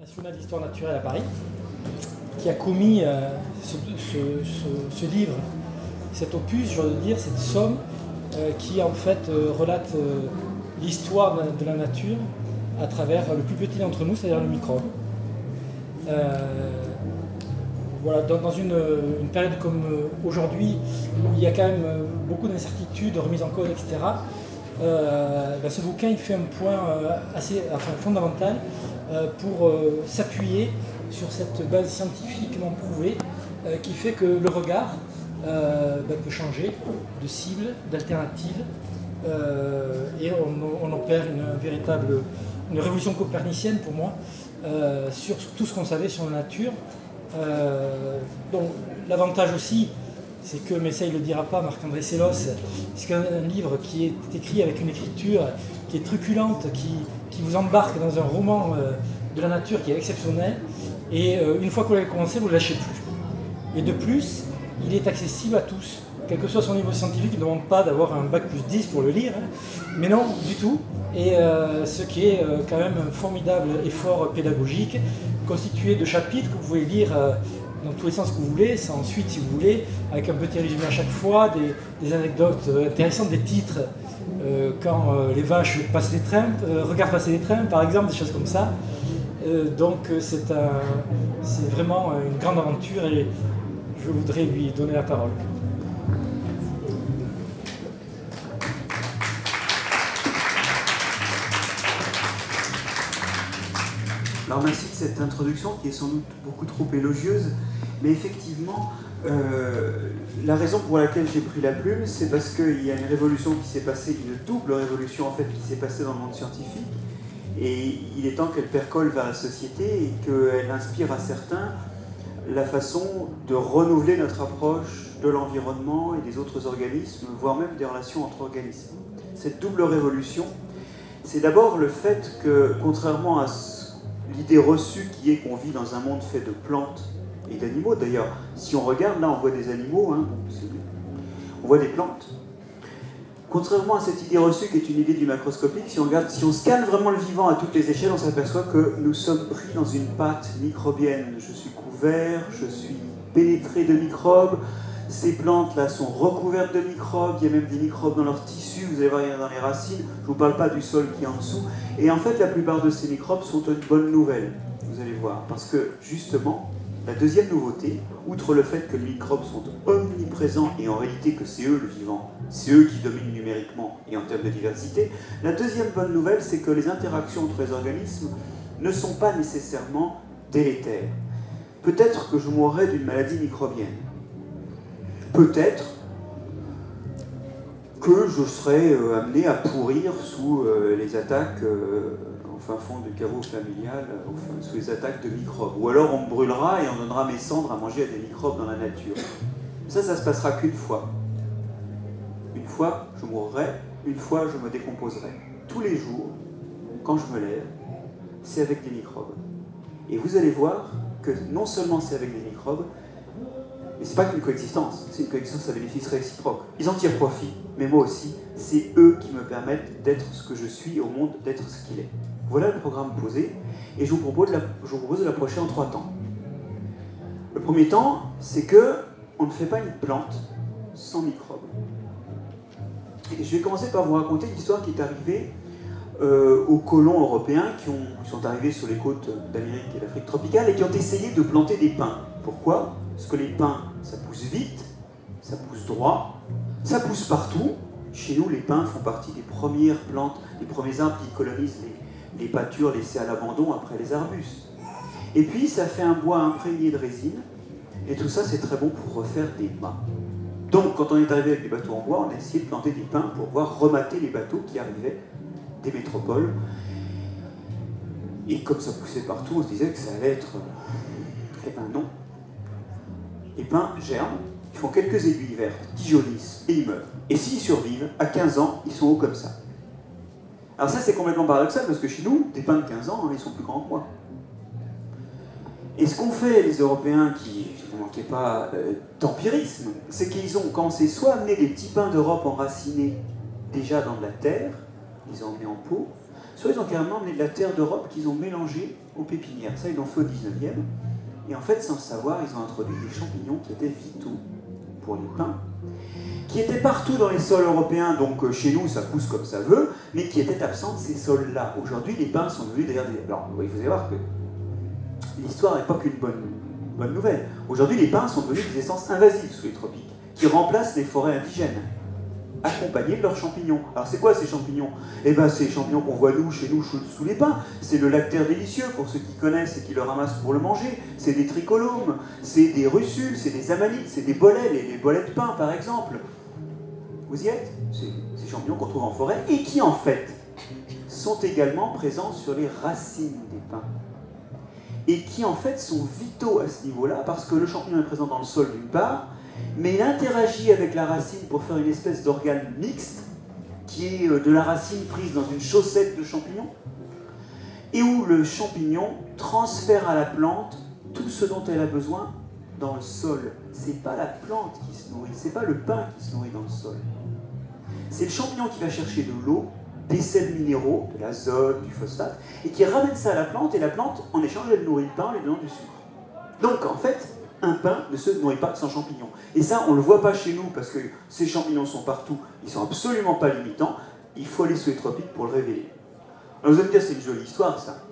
national d'histoire naturelle à Paris, qui a commis ce livre, cet opus, je veux dire, cette somme, qui en fait relate l'histoire de la nature à travers le plus petit d'entre nous, c'est-à-dire le microbe. Voilà, dans une période comme aujourd'hui, où il y a quand même beaucoup d'incertitudes, de remises en cause, etc., ce bouquin il fait un point fondamental pour s'appuyer sur cette base scientifiquement prouvée qui fait que le regard peut changer de cible, d'alternative, et on opère une révolution copernicienne pour moi sur tout ce qu'on savait sur la nature. Donc l'avantage aussi, c'est que, mais ça il ne le dira pas, Marc-André Sellos, c'est qu'un livre qui est écrit avec une écriture qui est truculente, qui vous embarque dans un roman de la nature qui est exceptionnel, et une fois que vous l'avez commencé, vous ne le lâchez plus. Et de plus, il est accessible à tous, quel que soit son niveau scientifique. Il ne demande pas d'avoir un bac plus 10 pour le lire, mais non, du tout. Et ce qui est quand même un formidable effort pédagogique, constitué de chapitres que vous pouvez lire dans tous les sens que vous voulez, sans suite si vous voulez, avec un petit résumé à chaque fois, des anecdotes intéressantes, des titres, quand les vaches passent les trains, regardent passer les trains par exemple, des choses comme ça. Donc c'est vraiment une grande aventure et je voudrais lui donner la parole. Alors merci de cette introduction qui est sans doute beaucoup trop élogieuse, mais effectivement, la raison pour laquelle j'ai pris la plume, c'est parce qu'il y a une révolution qui s'est passée, une double révolution en fait qui s'est passée dans le monde scientifique, et il est temps qu'elle percole vers la société et qu'elle inspire à certains la façon de renouveler notre approche de l'environnement et des autres organismes, voire même des relations entre organismes. Cette double révolution, c'est d'abord le fait que, contrairement à l'idée reçue qui est qu'on vit dans un monde fait de plantes et d'animaux. D'ailleurs, si on regarde, là on voit des animaux, on voit des plantes. Contrairement à cette idée reçue qui est une idée du macroscopique, si on scanne vraiment le vivant à toutes les échelles, on s'aperçoit que nous sommes pris dans une pâte microbienne. Je suis couvert, je suis pénétré de microbes, ces plantes-là sont recouvertes de microbes, il y a même des microbes dans leurs tissus, vous allez voir, il y en a dans les racines, je ne vous parle pas du sol qui est en dessous, et en fait la plupart de ces microbes sont une bonne nouvelle, vous allez voir, parce que justement, la deuxième nouveauté, outre le fait que les microbes sont omniprésents et en réalité que c'est eux le vivant, c'est eux qui dominent numériquement et en termes de diversité, la deuxième bonne nouvelle, c'est que les interactions entre les organismes ne sont pas nécessairement délétères. Peut-être que je mourrais d'une maladie microbienne. Peut-être que je serais amené à pourrir sous les attaques au fin fond du caveau familial, sous les attaques de microbes. Ou alors on me brûlera et on donnera mes cendres à manger à des microbes dans la nature. Ça se passera qu'une fois. Une fois, je mourrai, une fois, je me décomposerai. Tous les jours, quand je me lève, c'est avec des microbes. Et vous allez voir que non seulement c'est avec des microbes, mais c'est pas qu'une coexistence, c'est une coexistence à bénéfice réciproque. Ils en tirent profit, mais moi aussi, c'est eux qui me permettent d'être ce que je suis au monde, d'être ce qu'il est. Voilà le programme posé, et je vous propose de l'approcher en 3 temps. Le premier temps, c'est que on ne fait pas une plante sans microbes. Et je vais commencer par vous raconter l'histoire qui est arrivée aux colons européens qui sont arrivés sur les côtes d'Amérique et d'Afrique tropicale et qui ont essayé de planter des pins. Pourquoi ? Parce que les pins, ça pousse vite, ça pousse droit, ça pousse partout. Chez nous, les pins font partie des premières plantes, des premiers arbres qui colonisent les pâtures laissées à l'abandon après les arbustes. Et puis, ça fait un bois imprégné de résine, et tout ça, c'est très bon pour refaire des mâts. Donc, quand on est arrivé avec des bateaux en bois, on a essayé de planter des pins pour pouvoir remater les bateaux qui arrivaient des métropoles. Et comme ça poussait partout, on se disait que ça allait être... Eh ben non. Les pins germent, ils font quelques aiguilles vertes, qui jaunissent et ils meurent. Et s'ils survivent, à 15 ans, ils sont hauts comme ça. Alors ça, c'est complètement paradoxal, parce que chez nous, des pins de 15 ans, ils sont plus grands que moi. Et ce qu'ont fait les Européens, qui ne manquaient pas d'empirisme, c'est qu'ils ont commencé soit à amener des petits pins d'Europe enracinés déjà dans de la terre, ils ont emmenés en pot, soit ils ont carrément amené de la terre d'Europe qu'ils ont mélangée aux pépinières. Ça, ils l'ont fait au 19e. Et en fait, sans le savoir, ils ont introduit des champignons qui étaient vitaux pour les pins, qui étaient partout dans les sols européens, donc chez nous, ça pousse comme ça veut, mais qui étaient absents de ces sols-là. Aujourd'hui, les pins sont devenus d'ailleurs des... Alors, il faut savoir que l'histoire n'est pas qu'une bonne nouvelle. Aujourd'hui, les pins sont devenus des essences invasives sous les tropiques, qui remplacent les forêts indigènes, accompagnés de leurs champignons. Alors c'est quoi ces champignons? Eh bien c'est les champignons qu'on voit nous, chez nous, sous les pins. C'est le lactaire délicieux, pour ceux qui connaissent et qui le ramassent pour le manger. C'est des tricolomes, c'est des russules, c'est des amanites, c'est des bolets, les bolets de pin par exemple. Vous y êtes? C'est ces champignons qu'on trouve en forêt et qui en fait sont également présents sur les racines des pins. Et qui en fait sont vitaux à ce niveau-là, parce que le champignon est présent dans le sol d'une part, mais il interagit avec la racine pour faire une espèce d'organe mixte, qui est de la racine prise dans une chaussette de champignons, et où le champignon transfère à la plante tout ce dont elle a besoin dans le sol. C'est pas la plante qui se nourrit, c'est pas le pain qui se nourrit dans le sol. C'est le champignon qui va chercher de l'eau, des sels minéraux, de l'azote, du phosphate, et qui ramène ça à la plante, et la plante, en échange, elle nourrit le pain en lui donnant du sucre. Donc, en fait, un pain ne se nourrit pas sans champignons. Et ça, on ne le voit pas chez nous, parce que ces champignons sont partout, ils sont absolument pas limitants, il faut aller sous les tropiques pour le révéler. Alors vous allez me dire, c'est une jolie histoire, ça.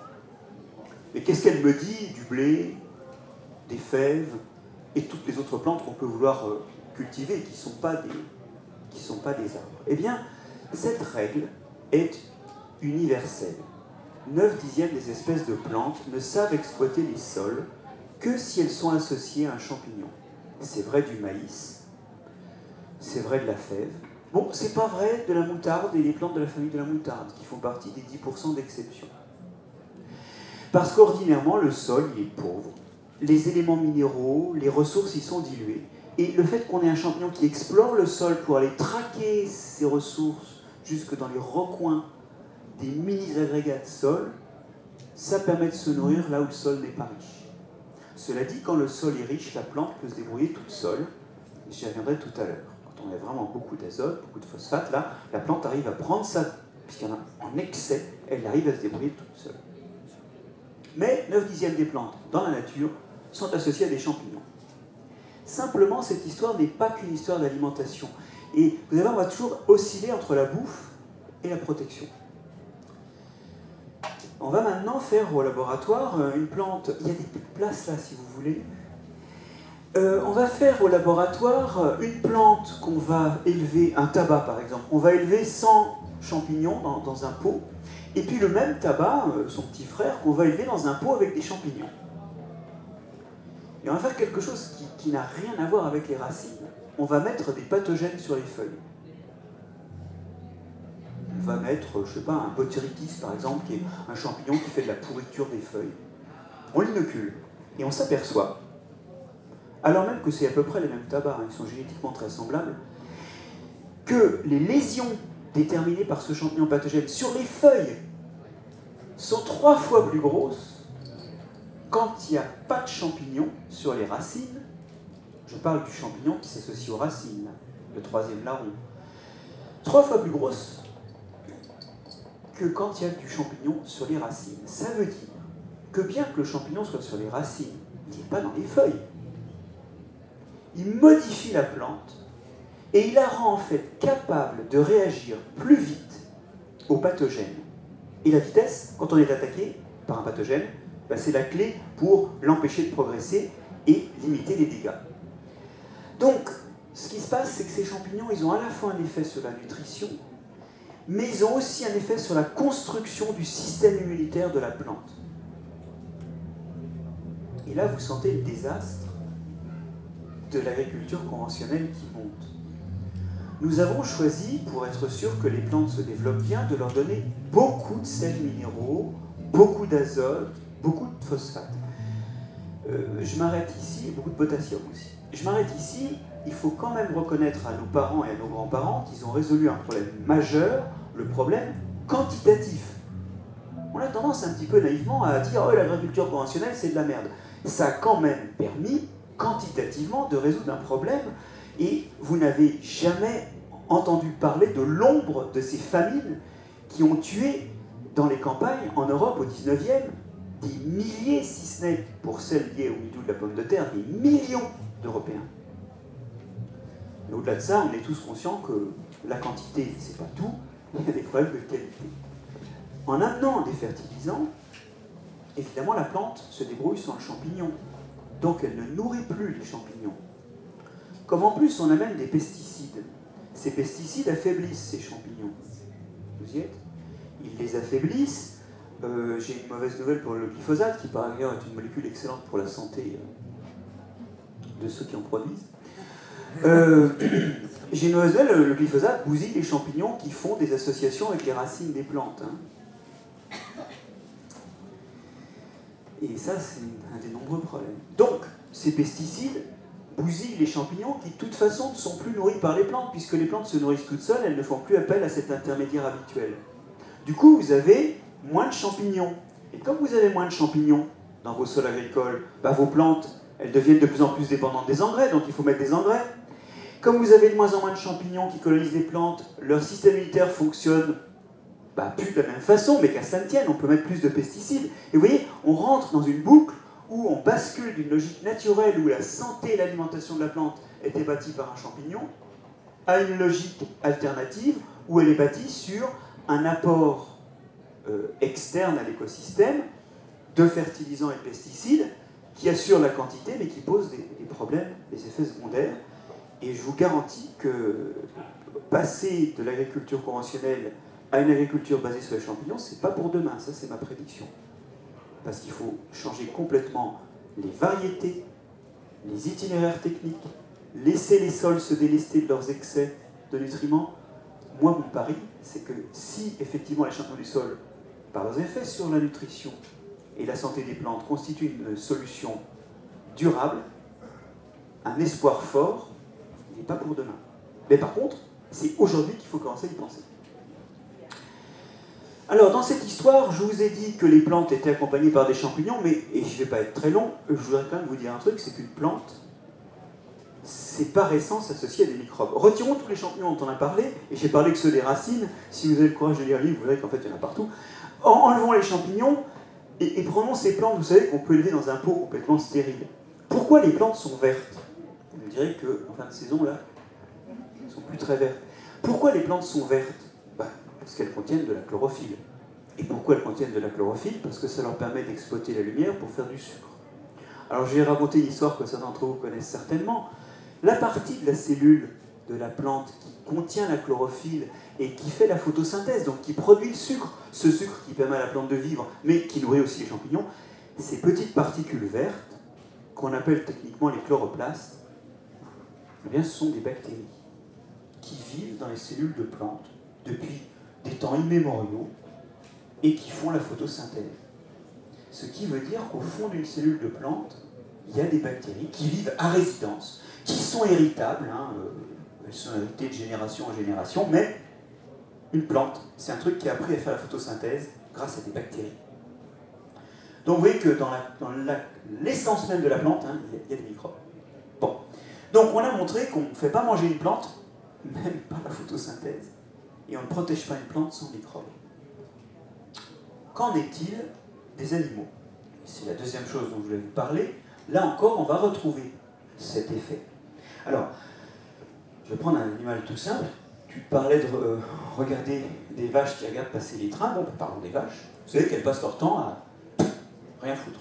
Mais qu'est-ce qu'elle me dit du blé, des fèves, et toutes les autres plantes qu'on peut vouloir cultiver, qui ne sont pas des arbres? Eh bien, cette règle est universelle. 9/10 des espèces de plantes ne savent exploiter les sols que si elles sont associées à un champignon. C'est vrai du maïs, c'est vrai de la fève. Bon, c'est pas vrai de la moutarde et des plantes de la famille de la moutarde, qui font partie des 10% d'exception. Parce qu'ordinairement, le sol, il est pauvre. Les éléments minéraux, les ressources y sont diluées. Et le fait qu'on ait un champignon qui explore le sol pour aller traquer ces ressources jusque dans les recoins des mini-agrégats de sol, ça permet de se nourrir là où le sol n'est pas riche. Cela dit, quand le sol est riche, la plante peut se débrouiller toute seule. J'y reviendrai tout à l'heure. Quand on a vraiment beaucoup d'azote, beaucoup de phosphate, là, la plante arrive à prendre ça, puisqu'il y en a en excès, elle arrive à se débrouiller toute seule. Mais 9/10 des plantes dans la nature sont associées à des champignons. Simplement, cette histoire n'est pas qu'une histoire d'alimentation. Et vous allez voir, on va toujours osciller entre la bouffe et la protection. On va maintenant faire au laboratoire une plante. Il y a des places là, si vous voulez. On va faire au laboratoire une plante qu'on va élever, un tabac par exemple. On va élever sans champignons dans un pot. Et puis le même tabac, son petit frère, qu'on va élever dans un pot avec des champignons. Et on va faire quelque chose qui n'a rien à voir avec les racines. On va mettre des pathogènes sur les feuilles. On va mettre, je sais pas, un botrytis par exemple, qui est un champignon qui fait de la pourriture des feuilles. On l'inocule. Et on s'aperçoit, alors même que c'est à peu près les mêmes tabacs, ils sont génétiquement très semblables, que les lésions déterminées par ce champignon pathogène sur les feuilles sont 3 fois plus grosses quand il n'y a pas de champignon sur les racines. Je parle du champignon qui s'associe aux racines, le 3e larron. 3 fois plus grosses que quand il y a du champignon sur les racines. Ça veut dire que bien que le champignon soit sur les racines, il n'est pas dans les feuilles. Il modifie la plante et il la rend en fait capable de réagir plus vite aux pathogènes. Et la vitesse, quand on est attaqué par un pathogène, ben c'est la clé pour l'empêcher de progresser et limiter les dégâts. Donc, ce qui se passe, c'est que ces champignons, ils ont à la fois un effet sur la nutrition, mais ils ont aussi un effet sur la construction du système immunitaire de la plante. Et là, vous sentez le désastre de l'agriculture conventionnelle qui monte. Nous avons choisi, pour être sûr que les plantes se développent bien, de leur donner beaucoup de sels minéraux, beaucoup d'azote, beaucoup de phosphate. Je m'arrête ici, et beaucoup de potassium aussi. Je m'arrête ici, il faut quand même reconnaître à nos parents et à nos grands-parents qu'ils ont résolu un problème majeur, le problème quantitatif. On a tendance un petit peu naïvement à dire « Oh, l'agriculture conventionnelle, c'est de la merde ». Ça a quand même permis, quantitativement, de résoudre un problème, et vous n'avez jamais entendu parler de l'ombre de ces famines qui ont tué dans les campagnes, en Europe, au 19e, des milliers, si ce n'est pour celles liées au mildiou de la pomme de terre, des millions d'Européens. Et au-delà de ça, on est tous conscients que la quantité, c'est pas tout, il y a des problèmes de qualité. En amenant des fertilisants, évidemment, la plante se débrouille sans le champignon. Donc elle ne nourrit plus les champignons. Comme en plus on amène des pesticides, ces pesticides affaiblissent ces champignons. Vous y êtes? Ils les affaiblissent. J'ai une mauvaise nouvelle pour le glyphosate, qui par ailleurs est une molécule excellente pour la santé de ceux qui en produisent. J'ai une mauvaise nouvelle, le glyphosate bousille les champignons qui font des associations avec les racines des plantes. Hein. Et ça, c'est un des nombreux problèmes. Donc, ces pesticides bousillent les champignons qui, de toute façon, ne sont plus nourris par les plantes, puisque les plantes se nourrissent toutes seules, elles ne font plus appel à cet intermédiaire habituel. Du coup, vous avez moins de champignons. Et comme vous avez moins de champignons dans vos sols agricoles, vos plantes, elles deviennent de plus en plus dépendantes des engrais, donc il faut mettre des engrais. Comme vous avez de moins en moins de champignons qui colonisent les plantes, leur système immunitaire fonctionne plus de la même façon, mais qu'à cela ne tienne, on peut mettre plus de pesticides. Et vous voyez, on rentre dans une boucle où on bascule d'une logique naturelle où la santé et l'alimentation de la plante étaient bâties par un champignon, à une logique alternative où elle est bâtie sur un apport externe à l'écosystème de fertilisants et de pesticides qui assurent la quantité mais qui posent des problèmes, des effets secondaires. Et je vous garantis que passer de l'agriculture conventionnelle à une agriculture basée sur les champignons, c'est pas pour demain, ça c'est ma prédiction. Parce qu'il faut changer complètement les variétés, les itinéraires techniques, laisser les sols se délester de leurs excès de nutriments. Moi, mon pari, c'est que si effectivement les champignons du sol, par leurs effets sur la nutrition et la santé des plantes, constituent une solution durable, un espoir fort, il n'est pas pour demain. Mais par contre, c'est aujourd'hui qu'il faut commencer à y penser. Alors, dans cette histoire, je vous ai dit que les plantes étaient accompagnées par des champignons, mais, et je ne vais pas être très long, je voudrais quand même vous dire un truc, c'est qu'une plante, c'est par essence associé à des microbes. Retirons tous les champignons dont on a parlé, et j'ai parlé que ceux des racines, si vous avez le courage de lire le livre, vous verrez qu'en fait il y en a partout. Enlevons les champignons, et prenons ces plantes, vous savez, qu'on peut élever dans un pot complètement stérile. Pourquoi les plantes sont vertes? Vous me direz qu'en fin de saison, là, elles ne sont plus très vertes. Pourquoi les plantes sont vertes? Parce qu'elles contiennent de la chlorophylle. Et pourquoi elles contiennent de la chlorophylle? Parce que ça leur permet d'exploiter la lumière pour faire du sucre. Alors je vais raconter une histoire que certains d'entre vous connaissent certainement. La partie de la cellule de la plante qui contient la chlorophylle et qui fait la photosynthèse, donc qui produit le sucre, ce sucre qui permet à la plante de vivre, mais qui nourrit aussi les champignons, ces petites particules vertes, qu'on appelle techniquement les chloroplastes, eh bien, ce sont des bactéries qui vivent dans les cellules de plantes depuis des temps immémoriaux et qui font la photosynthèse. Ce qui veut dire qu'au fond d'une cellule de plante, il y a des bactéries qui vivent à résidence, qui sont héritables, elles sont héritées de génération en génération, mais une plante, c'est un truc qui a appris à faire la photosynthèse grâce à des bactéries. Donc vous voyez que dans l'essence même de la plante, il y a des microbes. Bon. Donc on a montré qu'on ne fait pas manger une plante, même par la photosynthèse, et on ne protège pas une plante sans microbes. Qu'en est-il des animaux? C'est la deuxième chose dont je voulais vous parler. Là encore, on va retrouver cet effet. Alors, je vais prendre un animal tout simple. Tu parlais de regarder des vaches qui regardent passer les trains. Bon, parlons des vaches. Vous savez qu'elles passent leur temps à rien foutre.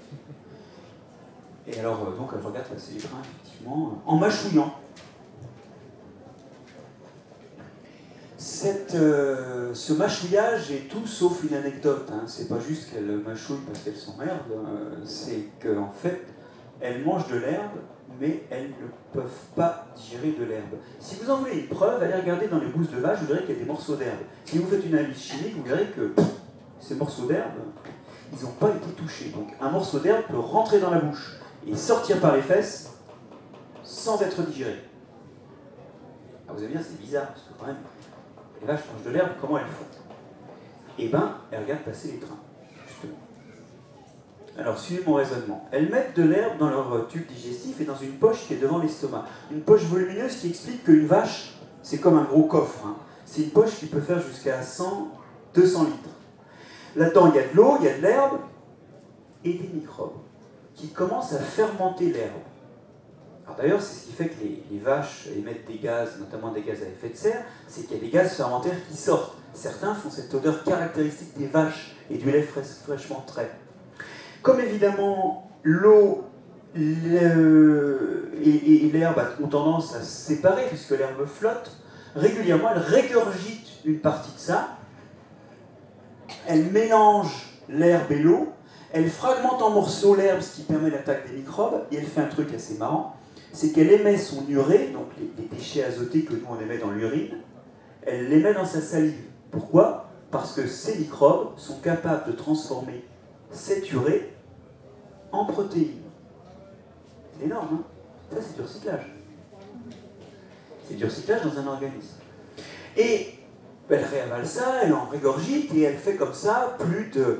Et alors, donc, elles regardent passer les trains, effectivement, en mâchouillant. Ce mâchouillage est tout sauf une anecdote. C'est pas juste qu'elles mâchouillent parce qu'elles s'emmerdent, c'est qu'en fait, elles mangent de l'herbe, mais elles ne peuvent pas digérer de l'herbe. Si vous en voulez une preuve, allez regarder dans les bousses de vache, vous verrez qu'il y a des morceaux d'herbe. Si vous faites une analyse chimique, vous verrez que ces morceaux d'herbe, ils n'ont pas été touchés. Donc un morceau d'herbe peut rentrer dans la bouche et sortir par les fesses sans être digéré. Alors vous allez dire, c'est bizarre, parce que quand même, les vaches mangent de l'herbe, comment elles font? Eh bien, elles regardent passer les trains, justement. Alors, suivez mon raisonnement. Elles mettent de l'herbe dans leur tube digestif et dans une poche qui est devant l'estomac. Une poche volumineuse qui explique qu'une vache, c'est comme un gros coffre. C'est une poche qui peut faire jusqu'à 100, 200 litres. Là-dedans, il y a de l'eau, il y a de l'herbe et des microbes qui commencent à fermenter l'herbe. Alors d'ailleurs, c'est ce qui fait que les vaches émettent des gaz, notamment des gaz à effet de serre, c'est qu'il y a des gaz fermentaires qui sortent. Certains font cette odeur caractéristique des vaches et du lait fraîchement trait. Comme évidemment l'eau et l'herbe ont tendance à se séparer puisque l'herbe flotte, régulièrement elle régurgite une partie de ça, elle mélange l'herbe et l'eau, elle fragmente en morceaux l'herbe, ce qui permet l'attaque des microbes, et elle fait un truc assez marrant, c'est qu'elle émet son urée, donc les déchets azotés que nous on émet dans l'urine, elle l'émet dans sa salive. Pourquoi? Parce que ces microbes sont capables de transformer cette urée en protéines. C'est énorme, hein? Ça, c'est du recyclage. C'est du recyclage dans un organisme. Et elle réavale ça, elle en régurgite, et elle fait comme ça plus de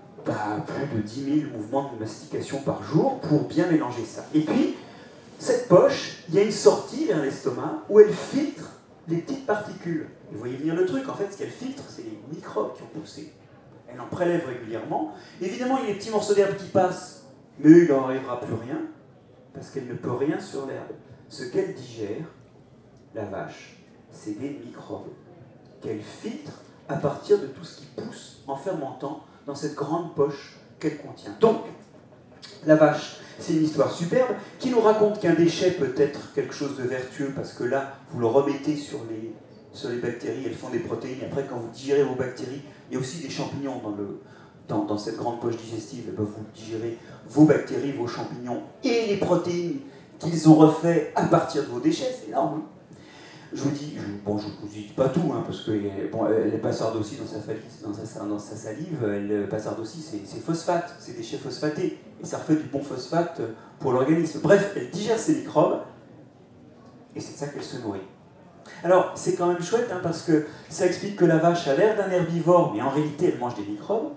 10 000 mouvements de mastication par jour pour bien mélanger ça. Et puis, cette poche, il y a une sortie vers l'estomac où elle filtre les petites particules. Vous voyez venir le truc, en fait, ce qu'elle filtre, c'est les microbes qui ont poussé. Elle en prélève régulièrement. Évidemment, il y a des petits morceaux d'herbe qui passent, mais il n'en arrivera plus rien, parce qu'elle ne peut rien sur l'herbe. Ce qu'elle digère, la vache, c'est des microbes qu'elle filtre à partir de tout ce qui pousse en fermentant dans cette grande poche qu'elle contient. Donc, la vache, c'est une histoire superbe qui nous raconte qu'un déchet peut être quelque chose de vertueux parce que là, vous le remettez sur les bactéries, elles font des protéines, et après, quand vous digérez vos bactéries, il y a aussi des champignons dans cette grande poche digestive, et bien vous digérez vos bactéries, vos champignons et les protéines qu'ils ont refait à partir de vos déchets, c'est énorme. Je vous dis, bon, je vous dis pas tout, hein, parce que bon, elle passarde aussi dans sa salive, elle passarde aussi ses phosphates, ses déchets phosphatés, et ça refait du bon phosphate pour l'organisme. Bref, elle digère ses microbes, et c'est de ça qu'elle se nourrit. Alors, c'est quand même chouette, hein, parce que ça explique que la vache a l'air d'un herbivore, mais en réalité, elle mange des microbes.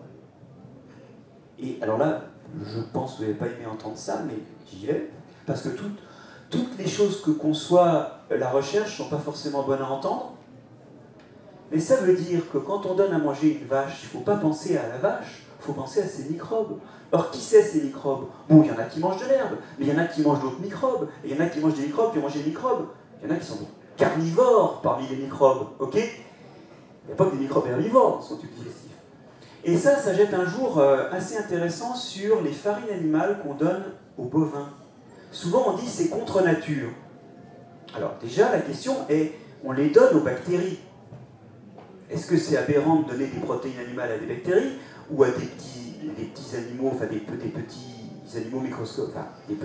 Et alors là, je pense que vous n'avez pas aimé entendre ça, mais j'y vais, parce que toutes les choses que conçoit la recherche ne sont pas forcément bonnes à entendre, mais ça veut dire que quand on donne à manger une vache, il ne faut pas penser à la vache, il faut penser à ses microbes. Or, qui c'est ces microbes? Bon, il y en a qui mangent de l'herbe, mais il y en a qui mangent d'autres microbes, et il y en a qui mangent des microbes qui ont mangé des microbes. Il y en a qui sont carnivores parmi les microbes, ok? Il n'y a pas que des microbes herbivores dans son tube digestif. Et ça jette un jour assez intéressant sur les farines animales qu'on donne aux bovins. Souvent on dit c'est contre nature. Alors déjà la question est, on les donne aux bactéries. Est-ce que c'est aberrant de donner des protéines animales à des bactéries ou à des petits animaux, enfin des petits animaux microscopiques, enfin des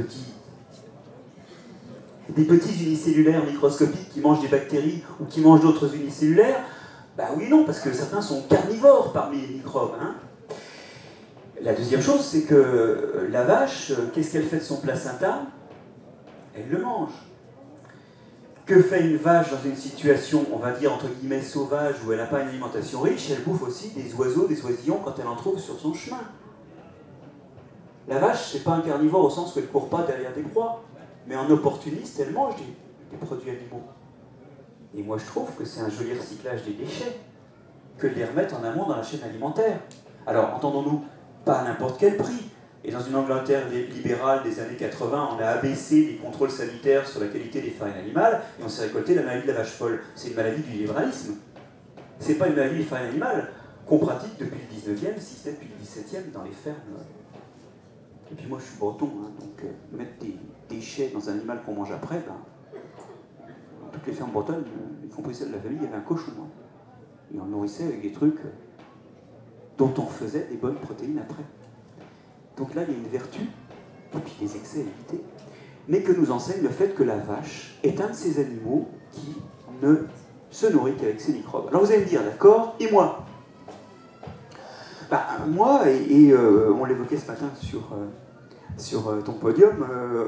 petits unicellulaires microscopiques qui mangent des bactéries ou qui mangent d'autres unicellulaires? Bah oui, non, parce que certains sont carnivores parmi les microbes. Hein. La deuxième chose, c'est que la vache, qu'est-ce qu'elle fait de son placenta? Elle le mange. Que fait une vache dans une situation, on va dire, entre guillemets, sauvage, où elle n'a pas une alimentation riche? Elle bouffe aussi des oiseaux, des oisillons, quand elle en trouve sur son chemin. La vache, c'est pas un carnivore au sens où elle ne court pas derrière des proies, mais en opportuniste, elle mange des produits animaux. Et moi, je trouve que c'est un joli recyclage des déchets, que de les remettre en amont dans la chaîne alimentaire. Alors, entendons-nous, pas à n'importe quel prix. Et dans une Angleterre libérale des années 80, on a abaissé les contrôles sanitaires sur la qualité des farines animales et on s'est récolté la maladie de la vache folle. C'est une maladie du libéralisme. C'est pas une maladie des farines animales qu'on pratique depuis le 19e, si ce n'est depuis le 17e, dans les fermes. Et puis moi, je suis breton, hein, donc mettre des déchets dans un animal qu'on mange après, ben, dans toutes les fermes bretonnes, y compris celles de la famille, il y avait un cochon. Hein, et on le nourrissait avec des trucs dont on refaisait des bonnes protéines après. Donc là, il y a une vertu, et puis des excès à éviter, mais que nous enseigne le fait que la vache est un de ces animaux qui ne se nourrit qu'avec ses microbes. Alors vous allez me dire, d'accord, et moi? Bah, moi, et on l'évoquait ce matin sur ton podium,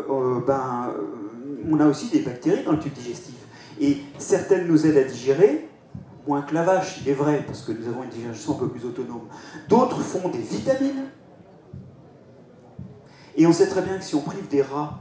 on a aussi des bactéries dans le tube digestif. Et certaines nous aident à digérer, moins que la vache, il est vrai, parce que nous avons une digestion un peu plus autonome. D'autres font des vitamines. Et on sait très bien que si on prive des rats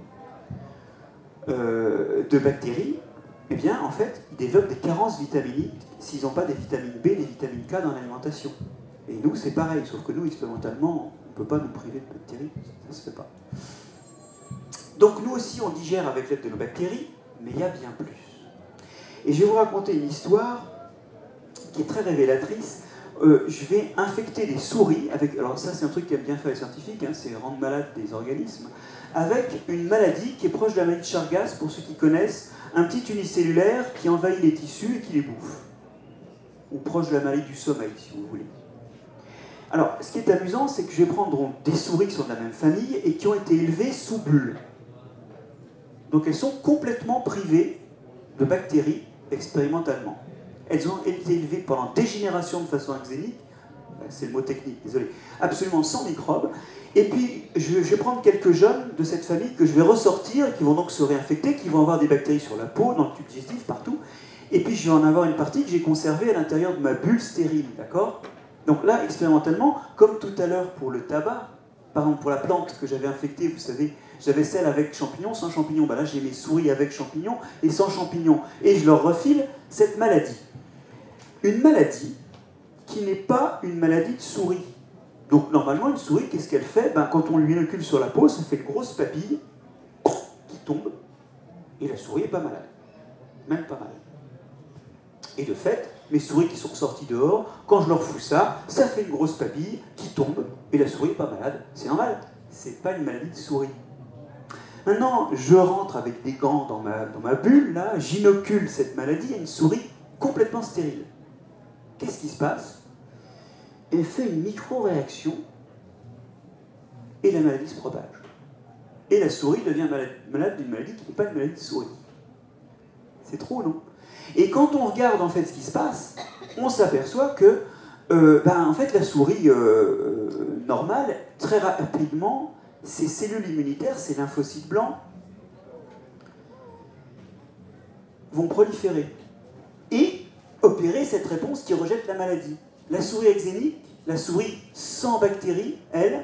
de bactéries, eh bien, en fait, ils développent des carences vitaminiques s'ils n'ont pas des vitamines B, des vitamines K dans l'alimentation. Et nous, c'est pareil, sauf que nous, expérimentalement, on ne peut pas nous priver de bactéries, ça ne se fait pas. Donc nous aussi, on digère avec l'aide de nos bactéries, mais il y a bien plus. Et je vais vous raconter une histoire qui est très révélatrice. Je vais infecter des souris avec... Alors ça, c'est un truc qu'aiment bien faire les scientifiques, hein, c'est rendre malades des organismes, avec une maladie qui est proche de la maladie de Chagas, pour ceux qui connaissent, un petit unicellulaire qui envahit les tissus et qui les bouffe. Ou proche de la maladie du sommeil, si vous voulez. Alors, ce qui est amusant, c'est que je vais prendre des souris qui sont de la même famille et qui ont été élevées sous bulle. Donc elles sont complètement privées de bactéries expérimentalement. Elles ont été élevées pendant des générations de façon axénique, c'est le mot technique, désolé, absolument sans microbes. Et puis, je vais prendre quelques jeunes de cette famille que je vais ressortir, qui vont donc se réinfecter, qui vont avoir des bactéries sur la peau, dans le tube digestif, partout. Et puis, je vais en avoir une partie que j'ai conservée à l'intérieur de ma bulle stérile, d'accord? Donc là, expérimentalement, comme tout à l'heure pour le tabac, par exemple pour la plante que j'avais infectée, vous savez, j'avais celle avec champignons, sans champignons. Ben là, j'ai mes souris avec champignons et sans champignons. Et je leur refile cette maladie. Une maladie qui n'est pas une maladie de souris. Donc normalement, une souris, qu'est-ce qu'elle fait? Ben, quand on lui inocule sur la peau, ça fait une grosse papille qui tombe, et la souris n'est pas malade. Même pas malade. Et de fait, mes souris qui sont sorties dehors, quand je leur fous ça, ça fait une grosse papille qui tombe, et la souris n'est pas malade. C'est normal, c'est pas une maladie de souris. Maintenant, je rentre avec des gants dans ma bulle, là, j'inocule cette maladie à une souris complètement stérile. Qu'est-ce qui se passe? Elle fait une micro-réaction et la maladie se propage. Et la souris devient malade d'une maladie qui n'est pas une maladie de souris. C'est trop, non? Et quand on regarde en fait ce qui se passe, on s'aperçoit que en fait, la souris normale, très rapidement, ses cellules immunitaires, ses lymphocytes blancs, vont proliférer et opérer cette réponse qui rejette la maladie. La souris axénique, la souris sans bactéries, elle,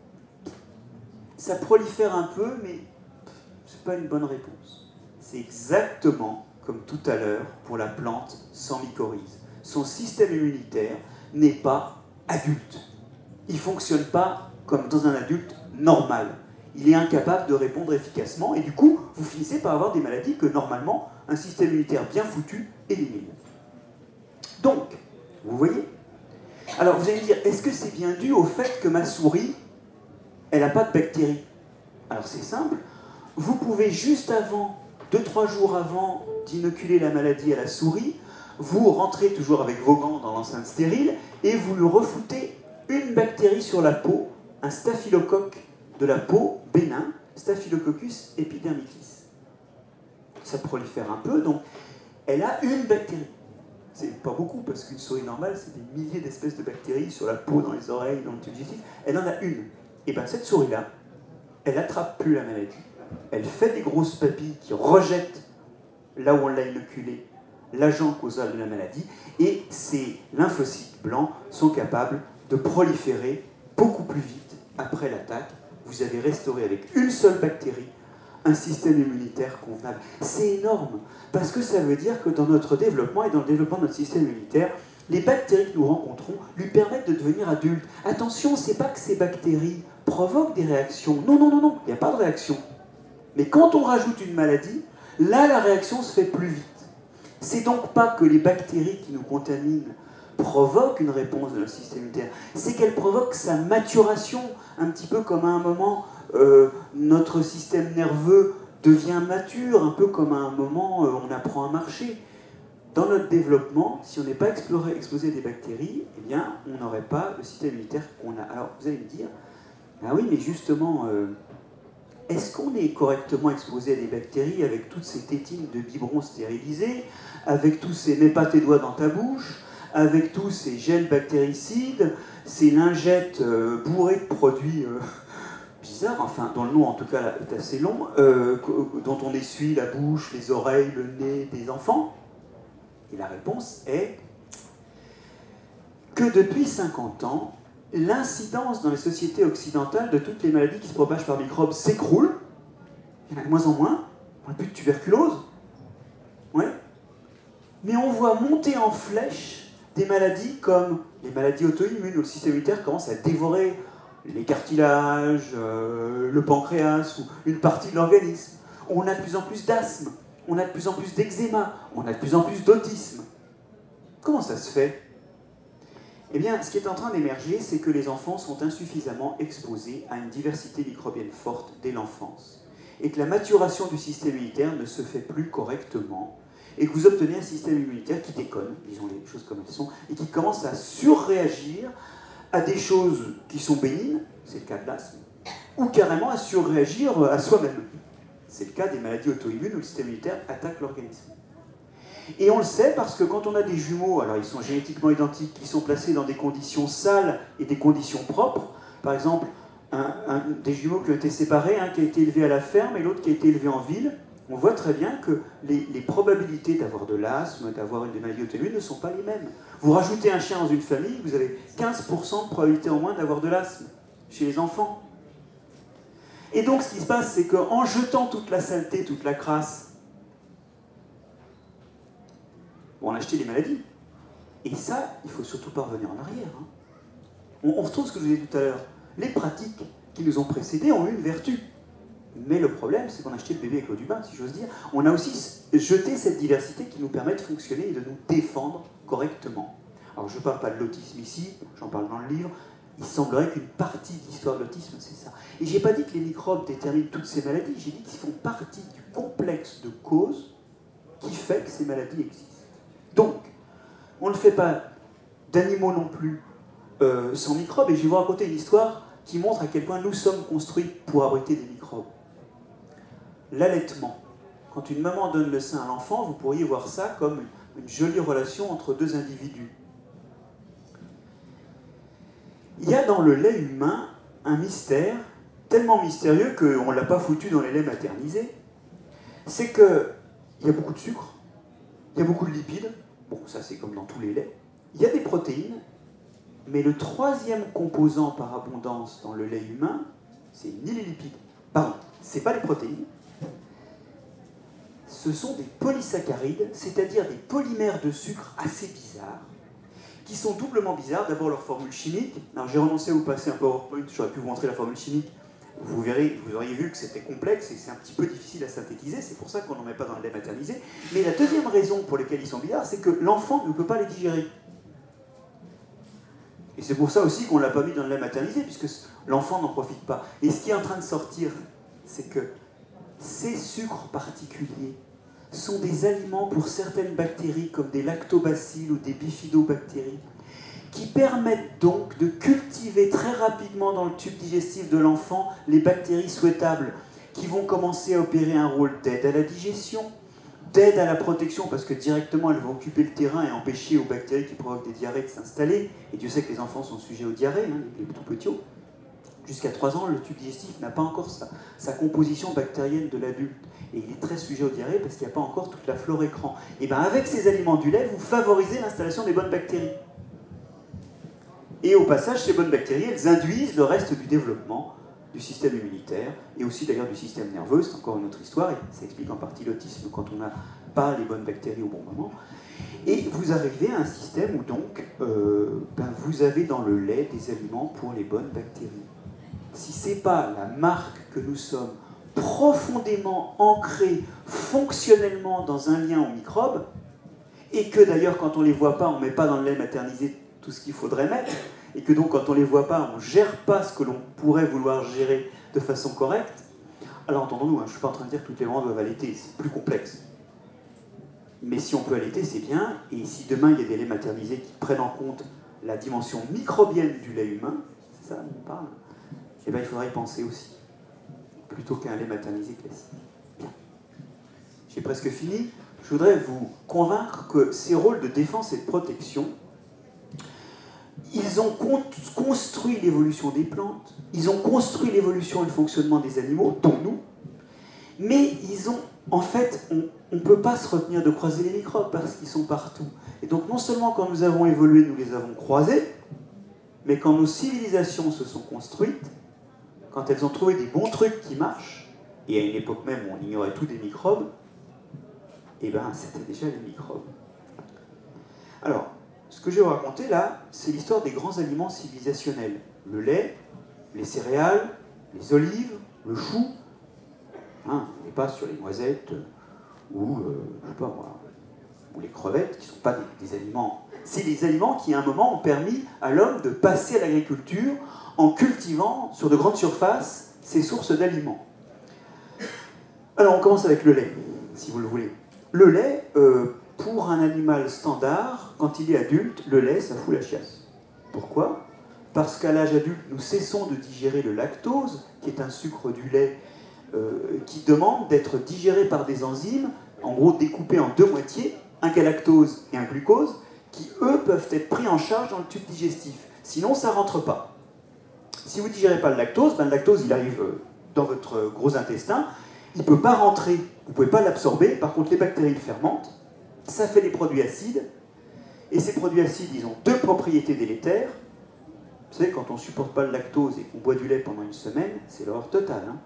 ça prolifère un peu, mais c'est pas une bonne réponse. C'est exactement comme tout à l'heure pour la plante sans mycorhize. Son système immunitaire n'est pas adulte. Il ne fonctionne pas comme dans un adulte normal. Il est incapable de répondre efficacement et du coup, vous finissez par avoir des maladies que normalement un système immunitaire bien foutu élimine. Donc, vous voyez? Alors vous allez me dire, est-ce que c'est bien dû au fait que ma souris, elle n'a pas de bactéries? Alors c'est simple, vous pouvez juste avant, 2-3 jours avant d'inoculer la maladie à la souris, vous rentrez toujours avec vos gants dans l'enceinte stérile et vous lui refoutez une bactérie sur la peau, un staphylocoque de la peau bénin, Staphylococcus epidermidis. Ça prolifère un peu, donc elle a une bactérie. C'est pas beaucoup, parce qu'une souris normale, c'est des milliers d'espèces de bactéries sur la peau, dans les oreilles, dans le tube digestif. Elle en a une. Et bien cette souris-là, elle n'attrape plus la maladie. Elle fait des grosses papilles qui rejettent, là où on l'a inoculée, l'agent causal de la maladie, et ces lymphocytes blancs sont capables de proliférer beaucoup plus vite après l'attaque. Vous avez restauré avec une seule bactérie un système immunitaire convenable. C'est énorme, parce que ça veut dire que dans notre développement et dans le développement de notre système immunitaire, les bactéries que nous rencontrons lui permettent de devenir adultes. Attention, c'est pas que ces bactéries provoquent des réactions. Non, non, non, non, il n'y a pas de réaction. Mais quand on rajoute une maladie, là, la réaction se fait plus vite. C'est donc pas que les bactéries qui nous contaminent provoquent une réponse de notre système immunitaire, c'est qu'elles provoquent sa maturation, un petit peu comme à un moment notre système nerveux devient mature, un peu comme à un moment on apprend à marcher. Dans notre développement, si on n'est pas exposé à des bactéries, eh bien, on n'aurait pas le système immunitaire qu'on a. Alors, vous allez me dire, ah oui, mais justement, est-ce qu'on est correctement exposé à des bactéries avec toutes ces tétines de biberons stérilisés, avec tous ces mets pas tes doigts dans ta bouche, avec tous ces gels bactéricides, ces lingettes bourrées de produits bizarres, enfin, dont le nom en tout cas est assez long, dont on essuie la bouche, les oreilles, le nez des enfants? Et la réponse est que depuis 50 ans, l'incidence dans les sociétés occidentales de toutes les maladies qui se propagent par microbes s'écroule. Il y en a de moins en moins. On n'a plus de tuberculose. Ouais. Mais on voit monter en flèche des maladies comme les maladies auto-immunes où le système immunitaire commence à dévorer les cartilages, le pancréas ou une partie de l'organisme. On a de plus en plus d'asthme, on a de plus en plus d'eczéma, on a de plus en plus d'autisme. Comment ça se fait? Eh bien, ce qui est en train d'émerger, c'est que les enfants sont insuffisamment exposés à une diversité microbienne forte dès l'enfance, et que la maturation du système immunitaire ne se fait plus correctement, et que vous obtenez un système immunitaire qui déconne, disons les choses comme elles sont, et qui commence à surréagir à des choses qui sont bénignes, c'est le cas de l'asthme, ou carrément à surréagir à soi-même. C'est le cas des maladies auto-immunes où le système immunitaire attaque l'organisme. Et on le sait parce que quand on a des jumeaux, alors ils sont génétiquement identiques, qui sont placés dans des conditions sales et des conditions propres, par exemple, des jumeaux qui ont été séparés, un qui a été élevé à la ferme et l'autre qui a été élevé en ville, on voit très bien que les probabilités d'avoir de l'asthme, d'avoir une maladie auto-immune ne sont pas les mêmes. Vous rajoutez un chien dans une famille, vous avez 15% de probabilité en moins d'avoir de l'asthme chez les enfants. Et donc ce qui se passe, c'est qu'en jetant toute la saleté, toute la crasse, on a acheté les maladies. Et ça, il ne faut surtout pas revenir en arrière. Hein. On retrouve ce que je vous disais tout à l'heure. Les pratiques qui nous ont précédés ont eu une vertu. Mais le problème, c'est qu'on a acheté le bébé avec l'eau du bain, si j'ose dire. On a aussi jeté cette diversité qui nous permet de fonctionner et de nous défendre correctement. Alors je ne parle pas de l'autisme ici, j'en parle dans le livre. Il semblerait qu'une partie de l'histoire de l'autisme, c'est ça. Et je n'ai pas dit que les microbes déterminent toutes ces maladies, j'ai dit qu'ils font partie du complexe de causes qui fait que ces maladies existent. Donc, on ne fait pas d'animaux non plus sans microbes, et je vais vous raconter une histoire qui montre à quel point nous sommes construits pour abriter des microbes. L'allaitement. Quand une maman donne le sein à l'enfant, vous pourriez voir ça comme une jolie relation entre deux individus. Il y a dans le lait humain un mystère, tellement mystérieux qu'on ne l'a pas foutu dans les laits maternisés. C'est qu'il y a beaucoup de sucre, il y a beaucoup de lipides, bon ça c'est comme dans tous les laits, il y a des protéines, mais le troisième composant par abondance dans le lait humain, c'est ni les lipides, pardon, c'est pas les protéines, ce sont des polysaccharides, c'est-à-dire des polymères de sucre assez bizarres, qui sont doublement bizarres. D'abord leur formule chimique. Alors j'ai renoncé à vous passer un PowerPoint, j'aurais pu vous montrer la formule chimique. Vous verrez, vous auriez vu que c'était complexe et c'est un petit peu difficile à synthétiser, c'est pour ça qu'on n'en met pas dans le lait maternisé. Mais la deuxième raison pour laquelle ils sont bizarres, c'est que l'enfant ne peut pas les digérer. Et c'est pour ça aussi qu'on ne l'a pas mis dans le lait maternisé, puisque l'enfant n'en profite pas. Et ce qui est en train de sortir, c'est que ces sucres particuliers sont des aliments pour certaines bactéries, comme des lactobacilles ou des bifidobactéries, qui permettent donc de cultiver très rapidement dans le tube digestif de l'enfant les bactéries souhaitables, qui vont commencer à opérer un rôle d'aide à la digestion, d'aide à la protection, parce que directement elles vont occuper le terrain et empêcher aux bactéries qui provoquent des diarrhées de s'installer. Et Dieu sait que les enfants sont sujets aux diarrhées, hein, les tout petits. Jusqu'à 3 ans, le tube digestif n'a pas encore sa composition bactérienne de l'adulte. Et il est très sujet aux diarrhées parce qu'il n'y a pas encore toute la flore écran. Et bien avec ces aliments du lait, vous favorisez l'installation des bonnes bactéries. Et au passage, ces bonnes bactéries, elles induisent le reste du développement du système immunitaire et aussi d'ailleurs du système nerveux. C'est encore une autre histoire et ça explique en partie l'autisme quand on n'a pas les bonnes bactéries au bon moment. Et vous arrivez à un système où donc vous avez dans le lait des aliments pour les bonnes bactéries. Si ce n'est pas la marque que nous sommes profondément ancrés fonctionnellement dans un lien aux microbes, et que d'ailleurs quand on ne les voit pas, on ne met pas dans le lait maternisé tout ce qu'il faudrait mettre, et que donc quand on ne les voit pas, on ne gère pas ce que l'on pourrait vouloir gérer de façon correcte, alors entendons-nous, hein, je ne suis pas en train de dire que toutes les mamans doivent allaiter, c'est plus complexe. Mais si on peut allaiter, c'est bien, et si demain il y a des laits maternisés qui prennent en compte la dimension microbienne du lait humain, c'est ça dont on parle, eh bien il faudra y penser aussi, plutôt qu'un lait maternisé classique. Bien. J'ai presque fini. Je voudrais vous convaincre que ces rôles de défense et de protection, ils ont construit l'évolution des plantes, ils ont construit l'évolution et le fonctionnement des animaux, dont nous, mais ils ont, en fait, on ne peut pas se retenir de croiser les microbes parce qu'ils sont partout. Et donc non seulement quand nous avons évolué, nous les avons croisés, mais quand nos civilisations se sont construites, quand elles ont trouvé des bons trucs qui marchent, et à une époque même où on ignorait tout des microbes, eh bien c'était déjà les microbes. Alors, ce que je vais vous raconter là, c'est l'histoire des grands aliments civilisationnels. Le lait, les céréales, les olives, le chou. Hein, on n'est pas sur les noisettes ou, je sais pas moi, ou les crevettes, qui ne sont pas des aliments. C'est des aliments qui, à un moment, ont permis à l'homme de passer à l'agriculture en cultivant sur de grandes surfaces ces sources d'aliments. Alors, on commence avec le lait, si vous le voulez. Le lait, pour un animal standard, quand il est adulte, le lait, ça fout la chiasse. Pourquoi ? Parce qu'à l'âge adulte, nous cessons de digérer le lactose, qui est un sucre du lait qui demande d'être digéré par des enzymes, en gros découpés en deux moitiés, un galactose et un glucose, qui, eux, peuvent être pris en charge dans le tube digestif. Sinon, ça ne rentre pas. Si vous ne digérez pas le lactose, le lactose, il arrive dans votre gros intestin, il ne peut pas rentrer, vous ne pouvez pas l'absorber, par contre, les bactéries le fermentent, ça fait des produits acides, et ces produits acides, ils ont deux propriétés délétères. Vous savez, quand on ne supporte pas le lactose et qu'on boit du lait pendant une semaine, c'est l'horreur totale. Hein.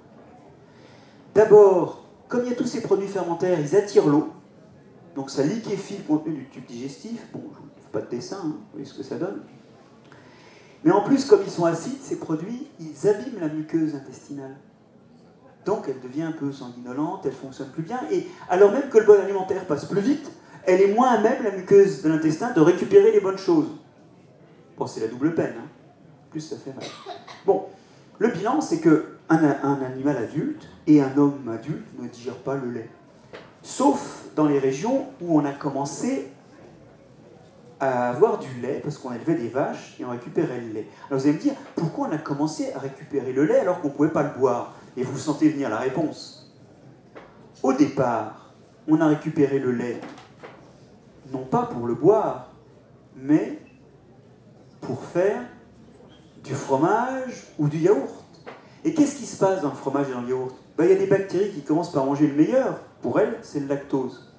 D'abord, comme il y a tous ces produits fermentaires, ils attirent l'eau, donc ça liquéfie le contenu du tube digestif. Bon, je ne fais pas de dessin, hein, vous voyez ce que ça donne. Mais en plus, comme ils sont acides, ces produits, ils abîment la muqueuse intestinale. Donc elle devient un peu sanguinolente, elle ne fonctionne plus bien, et alors même que le bol alimentaire passe plus vite, elle est moins à même, la muqueuse de l'intestin, de récupérer les bonnes choses. Bon, c'est la double peine, hein. Plus ça fait mal. Bon, le bilan, c'est qu'un animal adulte et un homme adulte ne digèrent pas le lait. Sauf dans les régions où on a commencé à avoir du lait, parce qu'on élevait des vaches et on récupérait le lait. Alors vous allez me dire, pourquoi on a commencé à récupérer le lait alors qu'on ne pouvait pas le boire ? Et vous sentez venir la réponse. Au départ, on a récupéré le lait, non pas pour le boire, mais pour faire du fromage ou du yaourt. Et qu'est-ce qui se passe dans le fromage et dans le yaourt ? Ben, y a des bactéries qui commencent par manger le meilleur. Pour elles, c'est le lactose.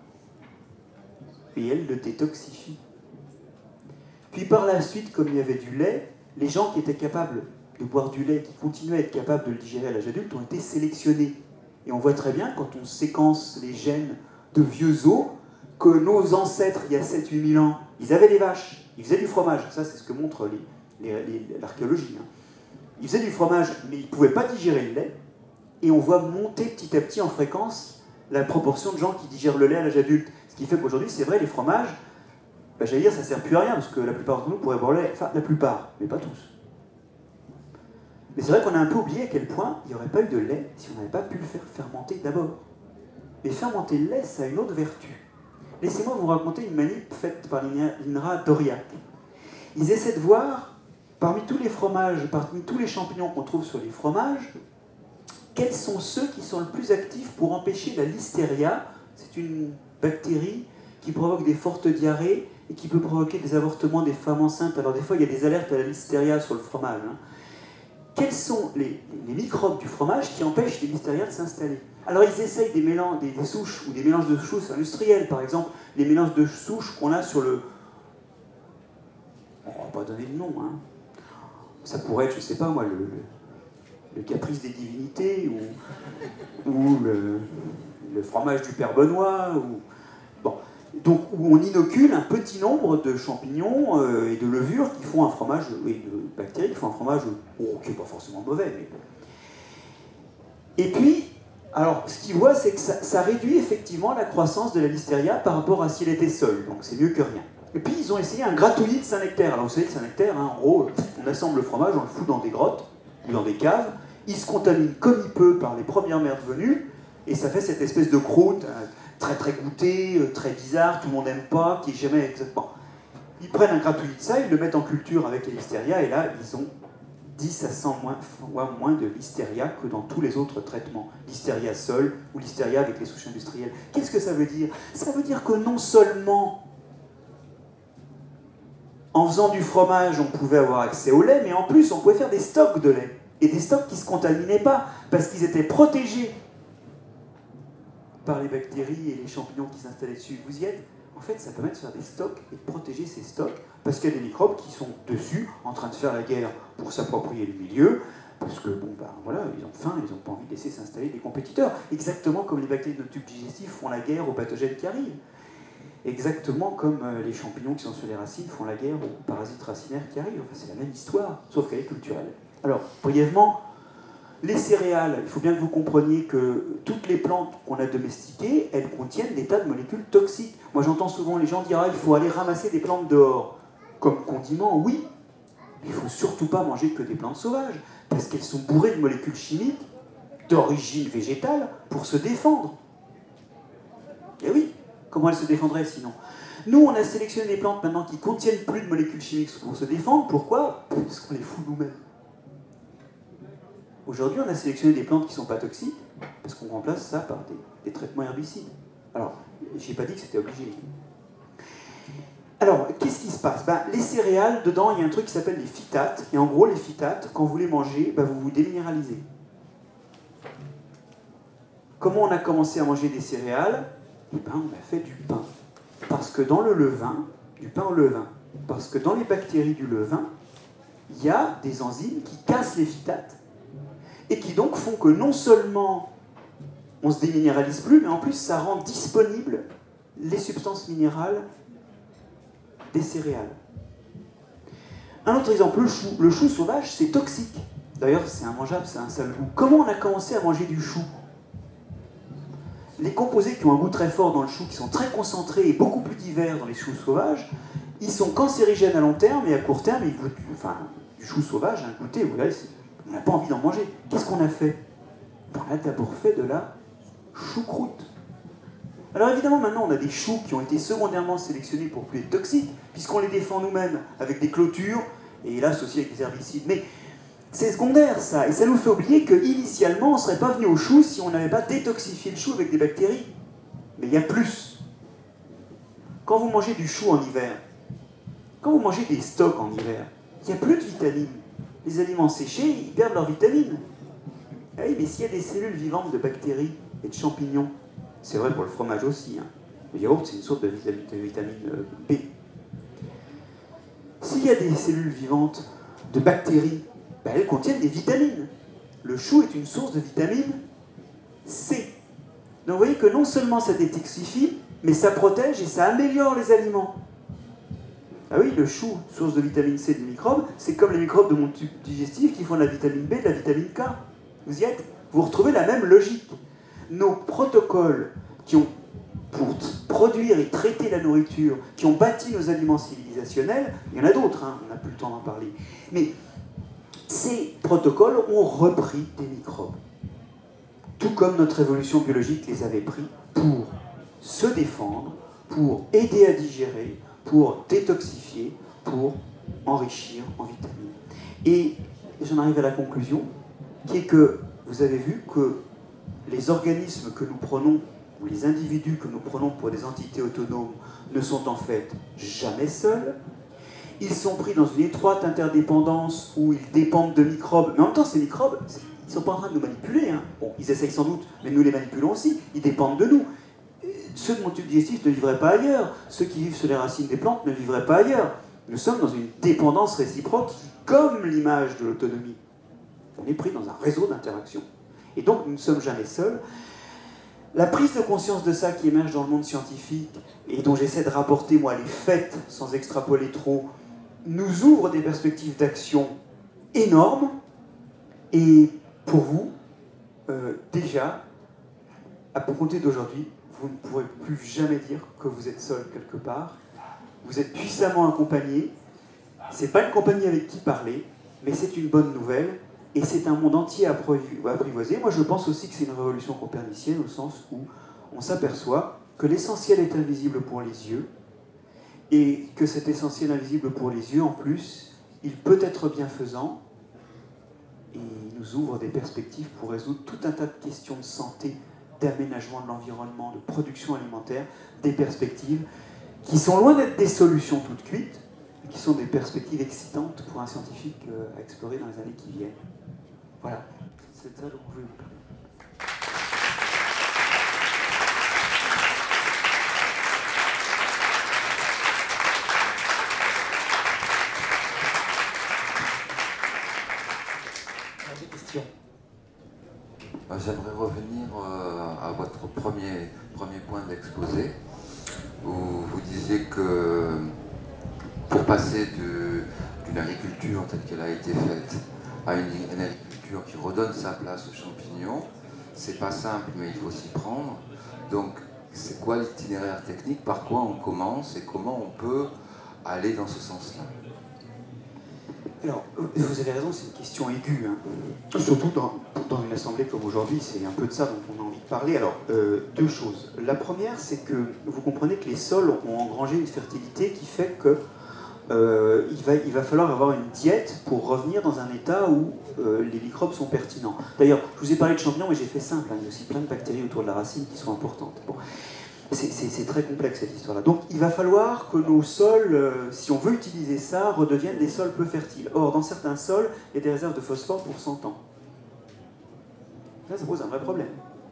Et elles le détoxifient. Puis par la suite, comme il y avait du lait, les gens qui étaient capables de boire du lait, qui continuaient à être capables de le digérer à l'âge adulte, ont été sélectionnés. Et on voit très bien, quand on séquence les gènes de vieux os, que nos ancêtres, il y a 7-8 000 ans, ils avaient des vaches, ils faisaient du fromage. Ça, c'est ce que montre l'archéologie. Hein. Ils faisaient du fromage, mais ils ne pouvaient pas digérer le lait. Et on voit monter petit à petit en fréquence la proportion de gens qui digèrent le lait à l'âge adulte. Ce qui fait qu'aujourd'hui, c'est vrai, les fromages, ben, j'allais dire, ça ne sert plus à rien, parce que la plupart d'entre nous pourraient boire le lait. Enfin, la plupart, mais pas tous. Mais c'est vrai qu'on a un peu oublié à quel point il n'y aurait pas eu de lait si on n'avait pas pu le faire fermenter d'abord. Mais fermenter le lait, ça a une autre vertu. Laissez-moi vous raconter une manip faite par l'INRA d'Aurillac. Ils essaient de voir, parmi tous les fromages, parmi tous les champignons qu'on trouve sur les fromages, quels sont ceux qui sont le plus actifs pour empêcher la listeria. C'est une bactérie qui provoque des fortes diarrhées et qui peut provoquer des avortements des femmes enceintes. Alors des fois, il y a des alertes à la listeria sur le fromage. Hein. Quels sont les microbes du fromage qui empêchent les listérias de s'installer? Alors ils essayent des souches ou des mélanges de souches industriels, par exemple les mélanges de souches qu'on a sur le... On va pas donner le nom, hein. Ça pourrait être, je sais pas moi, le caprice des divinités ou le fromage du Père Benoît. Bon. Donc où on inocule un petit nombre de champignons et de levures qui font un fromage, et de bactéries qui font un fromage qui n'est pas forcément mauvais. Mais... Et puis, alors ce qu'ils voient, c'est que ça réduit effectivement la croissance de la listeria par rapport à s'il était seul, donc c'est mieux que rien. Et puis ils ont essayé un gratouillis de Saint-Nectaire. Alors vous savez, le Saint-Nectaire, hein, en gros, on assemble le fromage, on le fout dans des grottes ou dans des caves, il se contamine comme il peut par les premières mères venues, et ça fait cette espèce de croûte très très goûtée, très bizarre, tout le monde n'aime pas, qui est jamais exactement... Ils prennent un gratouillis de ça, ils le mettent en culture avec les listeria, et là, ils ont 10 à 100 fois moins de listeria que dans tous les autres traitements. Listeria seul ou listeria avec les souches industrielles. Qu'est-ce que ça veut dire? Ça veut dire que non seulement en faisant du fromage, on pouvait avoir accès au lait, mais en plus, on pouvait faire des stocks de lait. Et des stocks qui ne se contaminaient pas, parce qu'ils étaient protégés par les bactéries et les champignons qui s'installaient dessus. Vous y êtes? En fait, ça permet de faire des stocks et de protéger ces stocks, parce qu'il y a des microbes qui sont dessus, en train de faire la guerre pour s'approprier le milieu, parce que, bon, ben voilà, ils ont faim, ils n'ont pas envie de laisser s'installer des compétiteurs. Exactement comme les bactéries de notre tube digestif font la guerre aux pathogènes qui arrivent. Exactement comme les champignons qui sont sur les racines font la guerre aux parasites racinaires qui arrivent. Enfin, c'est la même histoire, sauf qu'elle est culturelle. Alors, brièvement, les céréales, il faut bien que vous compreniez que toutes les plantes qu'on a domestiquées, elles contiennent des tas de molécules toxiques. Moi, j'entends souvent les gens dire « Ah, il faut aller ramasser des plantes dehors ». Comme condiment, oui, mais il ne faut surtout pas manger que des plantes sauvages, parce qu'elles sont bourrées de molécules chimiques d'origine végétale pour se défendre. Et oui, comment elles se défendraient sinon? Nous, on a sélectionné des plantes maintenant qui contiennent plus de molécules chimiques pour se défendre. Pourquoi? Parce qu'on les fout nous-mêmes. Aujourd'hui, on a sélectionné des plantes qui ne sont pas toxiques, parce qu'on remplace ça par des traitements herbicides. Alors, je n'ai pas dit que c'était obligé. Alors, qu'est-ce qui se passe? Les céréales, dedans, il y a un truc qui s'appelle les phytates. Et en gros, les phytates, quand vous les mangez, vous vous déminéralisez. Comment on a commencé à manger des céréales? On a fait du pain. Parce que dans le levain, du pain au levain, parce que dans les bactéries du levain, il y a des enzymes qui cassent les phytates et qui donc font que non seulement on ne se déminéralise plus, mais en plus ça rend disponibles les substances minérales des céréales. Un autre exemple, le chou sauvage, c'est toxique. D'ailleurs, c'est immangeable, c'est un sale goût. Comment on a commencé à manger du chou? Les composés qui ont un goût très fort dans le chou, qui sont très concentrés et beaucoup plus divers dans les choux sauvages, ils sont cancérigènes à long terme et à court terme, ils goûtent, du chou sauvage, un goûter, vous voyez, on n'a pas envie d'en manger. Qu'est-ce qu'on a fait? On a d'abord fait de la choucroute. Alors évidemment, maintenant, on a des choux qui ont été secondairement sélectionnés pour plus être toxiques, puisqu'on les défend nous-mêmes avec des clôtures, et hélas aussi avec des herbicides. Mais c'est secondaire, ça, et ça nous fait oublier qu'initialement, on ne serait pas venu au chou si on n'avait pas détoxifié le chou avec des bactéries. Mais il y a plus. Quand vous mangez du chou en hiver, quand vous mangez des stocks en hiver, il n'y a plus de vitamines. Les aliments séchés, ils perdent leurs vitamines. Ah oui, mais s'il y a des cellules vivantes de bactéries et de champignons, c'est vrai pour le fromage aussi, hein. Le yaourt, c'est une source de vitamine B. S'il y a des cellules vivantes de bactéries, elles contiennent des vitamines. Le chou est une source de vitamine C. Donc vous voyez que non seulement ça détoxifie, mais ça protège et ça améliore les aliments. Ah oui, le chou, source de vitamine C des microbes, c'est comme les microbes de mon tube digestif qui font de la vitamine B, de la vitamine K. Vous y êtes? Vous retrouvez la même logique. Nos protocoles qui ont, pour produire et traiter la nourriture, qui ont bâti nos aliments civilisationnels, il y en a d'autres, hein, on n'a plus le temps d'en parler, mais ces protocoles ont repris des microbes. Tout comme notre évolution biologique les avait pris pour se défendre, pour aider à digérer, pour détoxifier, pour enrichir en vitamines. Et j'en arrive à la conclusion, qui est que vous avez vu que les organismes que nous prenons, ou les individus que nous prenons pour des entités autonomes, ne sont en fait jamais seuls. Ils sont pris dans une étroite interdépendance où ils dépendent de microbes. Mais en même temps, ces microbes, ils ne sont pas en train de nous manipuler, hein. Bon, ils essayent sans doute, mais nous les manipulons aussi. Ils dépendent de nous. Ceux de mon tube digestif ne vivraient pas ailleurs. Ceux qui vivent sur les racines des plantes ne vivraient pas ailleurs. Nous sommes dans une dépendance réciproque, comme l'image de l'autonomie. On est pris dans un réseau d'interaction. Et donc, nous ne sommes jamais seuls. La prise de conscience de ça qui émerge dans le monde scientifique, et dont j'essaie de rapporter, moi, les faits, sans extrapoler trop, nous ouvre des perspectives d'action énormes. Et pour vous, déjà, à compter d'aujourd'hui, vous ne pourrez plus jamais dire que vous êtes seul quelque part. Vous êtes puissamment accompagné. C'est pas une compagnie avec qui parler, mais c'est une bonne nouvelle. Et c'est un monde entier à apprivoiser. Moi, je pense aussi que c'est une révolution copernicienne, au sens où on s'aperçoit que l'essentiel est invisible pour les yeux, et que cet essentiel invisible pour les yeux, en plus, il peut être bienfaisant, et il nous ouvre des perspectives pour résoudre tout un tas de questions de santé, d'aménagement de l'environnement, de production alimentaire, des perspectives qui sont loin d'être des solutions toutes cuites, mais qui sont des perspectives excitantes pour un scientifique à explorer dans les années qui viennent. Voilà, c'est ça dont je voulais vous parler. Des questions. J'aimerais revenir à votre premier point d'exposé. vous disiez que pour passer d'une agriculture telle qu'elle a été faite à une agriculture qui redonne sa place aux champignons, c'est pas simple, mais il faut s'y prendre. Donc, c'est quoi l'itinéraire technique? Par quoi on commence et comment on peut aller dans ce sens-là? Alors, vous avez raison, c'est une question aiguë, hein. Surtout dans une assemblée comme aujourd'hui, c'est un peu de ça dont on a envie de parler. Alors, deux choses. La première, c'est que vous comprenez que les sols ont engrangé une fertilité qui fait que il va falloir avoir une diète pour revenir dans un état où les microbes sont pertinents. D'ailleurs, je vous ai parlé de champignons, mais j'ai fait simple, hein. Il y a aussi plein de bactéries autour de la racine qui sont importantes. Bon. C'est très complexe cette histoire-là. Donc il va falloir que nos sols, si on veut utiliser ça, redeviennent des sols peu fertiles. Or, dans certains sols, il y a des réserves de phosphore pour 100 ans. Ça pose un vrai problème.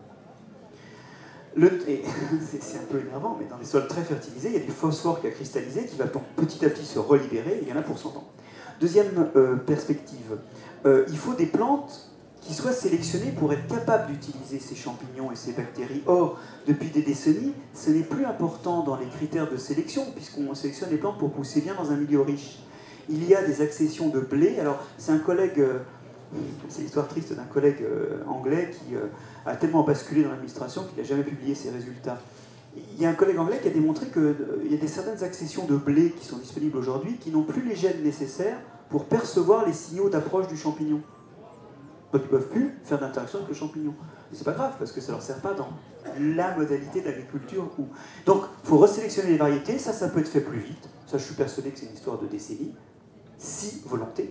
C'est un peu énervant, mais dans les sols très fertilisés, il y a du phosphore qui a cristallisé, qui va petit à petit se relibérer, et il y en a pour 100 ans. Deuxième perspective, il faut des plantes qui soient sélectionnés pour être capables d'utiliser ces champignons et ces bactéries. Or, depuis des décennies, ce n'est plus important dans les critères de sélection, puisqu'on sélectionne les plantes pour pousser bien dans un milieu riche. Il y a des accessions de blé. Alors, c'est un collègue, c'est l'histoire triste d'un collègue anglais qui a tellement basculé dans l'administration qu'il n'a jamais publié ses résultats. Il y a un collègue anglais qui a démontré qu'il y a certaines accessions de blé qui sont disponibles aujourd'hui qui n'ont plus les gènes nécessaires pour percevoir les signaux d'approche du champignon. Donc ils ne peuvent plus faire d'interaction avec le champignon. C'est pas grave, parce que ça ne leur sert pas dans la modalité d'agriculture. Donc il faut resélectionner les variétés, ça peut être fait plus vite. Ça, je suis persuadé que c'est une histoire de décennies, si volonté.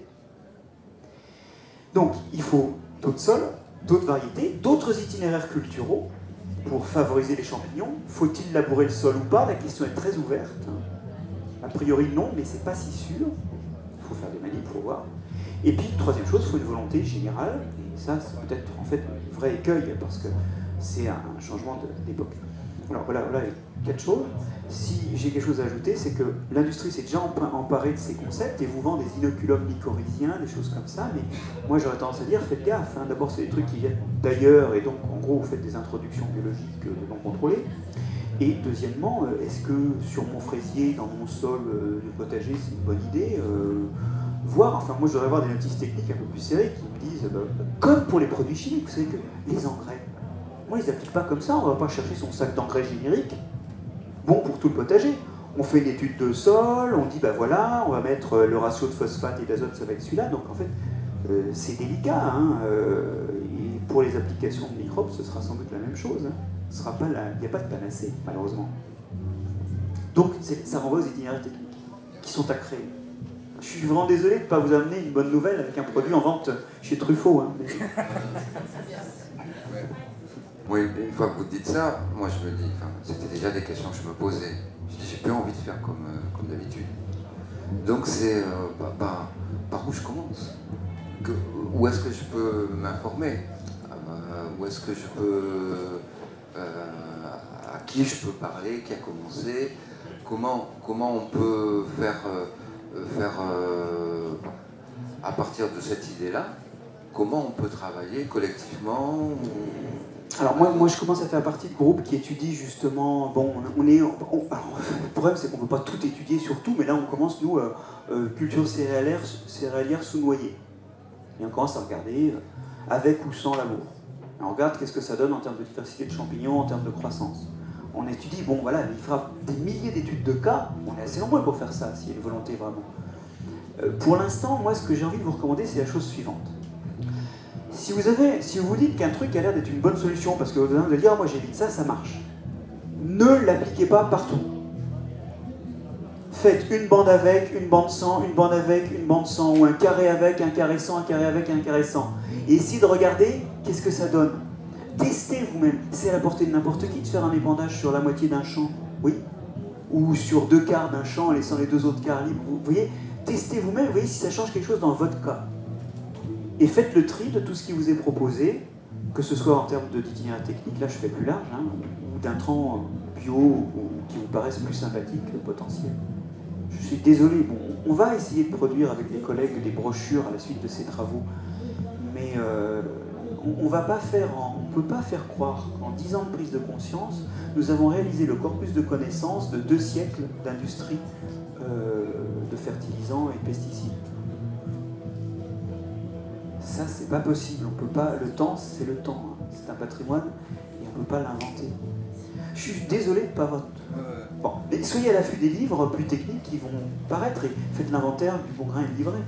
Donc il faut d'autres sols, d'autres variétés, d'autres itinéraires culturaux pour favoriser les champignons. Faut-il labourer le sol ou pas? La question est très ouverte. A priori non, mais c'est pas si sûr. Il faut faire des manips, il faut voir. Et puis, troisième chose, il faut une volonté générale, et ça, c'est peut-être en fait un vrai écueil, parce que c'est un changement d'époque. Alors voilà les 4 choses. Si j'ai quelque chose à ajouter, c'est que l'industrie s'est déjà emparée de ces concepts et vous vend des inoculums mycorhiziens, des choses comme ça, mais moi j'aurais tendance à dire, faites gaffe, hein. D'abord c'est des trucs qui viennent d'ailleurs, et donc en gros vous faites des introductions biologiques non contrôlées. Et deuxièmement, est-ce que sur mon fraisier, dans mon sol de potager, c'est une bonne idée enfin moi je devrais avoir des notices techniques un peu plus serrées qui me disent, comme pour les produits chimiques, vous savez que les engrais, moi ils n'appliquent pas comme ça, on ne va pas chercher son sac d'engrais générique, bon pour tout le potager. On fait une étude de sol, on dit voilà, on va mettre le ratio de phosphate et d'azote, ça va être celui-là, donc en fait c'est délicat, hein, et pour les applications de microbes, ce sera sans doute la même chose, hein. Il n'y a pas de panacée, malheureusement. Donc ça renvoie aux itinéraires techniques qui sont à créer. Je suis vraiment désolé de ne pas vous amener une bonne nouvelle avec un produit en vente chez Truffaut. Hein, mais... Oui, une fois que vous dites ça, moi je me dis, c'était déjà des questions que je me posais. Je dis, j'ai plus envie de faire comme d'habitude. Donc c'est par où je commence? Où est-ce que je peux m'informer? Où est-ce que je peux... à qui je peux parler? Qui a commencé? Comment on peut faire à partir de cette idée-là, comment on peut travailler collectivement Alors moi je commence à faire partie de groupes qui étudient justement, alors, le problème c'est qu'on ne peut pas tout étudier sur tout, mais là on commence nous, culture céréalière sous noyer. Et on commence à regarder avec ou sans labour. Et on regarde qu'est-ce que ça donne en termes de diversité de champignons, en termes de croissance. On étudie, il fera des milliers d'études de cas, on est assez nombreux pour faire ça, s'il y a une volonté vraiment. Pour l'instant, moi ce que j'ai envie de vous recommander, c'est la chose suivante. Si vous vous dites qu'un truc a l'air d'être une bonne solution, parce que vous allez dire, moi j'évite ça, ça marche. Ne l'appliquez pas partout. Faites une bande avec, une bande sans, une bande avec, une bande sans, ou un carré avec, un carré sans, un carré avec, un carré sans. Et essayez de regarder qu'est-ce que ça donne. Testez vous-même. C'est à la portée de n'importe qui de faire un épandage sur la moitié d'un champ, oui, ou sur 2 quarts d'un champ en laissant les 2 autres quarts libres. Vous voyez, testez vous-même, voyez si ça change quelque chose dans votre cas. Et faites le tri de tout ce qui vous est proposé, que ce soit en termes d'itinéraire technique, là je fais plus large, hein, ou d'intrants bio ou qui vous paraissent plus sympathiques potentiels. Je suis désolé, on va essayer de produire avec des collègues des brochures à la suite de ces travaux, mais on va pas faire peut pas faire croire qu'en 10 ans de prise de conscience, nous avons réalisé le corpus de connaissances de 2 siècles d'industrie de fertilisants et de pesticides. Ça, c'est pas possible. On peut pas. Le temps, c'est le temps. Hein. C'est un patrimoine et on peut pas l'inventer. Je suis désolé de pas avoir. Bon, mais soyez à l'affût des livres plus techniques qui vont paraître et faites l'inventaire du bon grain et livré.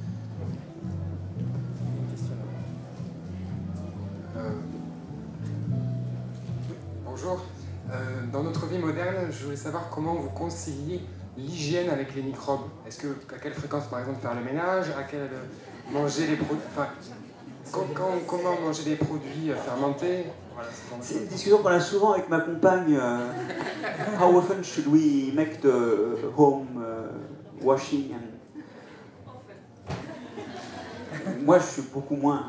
Bonjour. Dans notre vie moderne, je voulais savoir comment vous conciliez l'hygiène avec les microbes. Est-ce que, à quelle fréquence, par exemple, faire le ménage, à quelle manger les produits, enfin, comment manger des produits fermentés. Voilà, c'est une discussion qu'on a souvent avec ma compagne. How often should we make the home washing Moi, je suis beaucoup moins.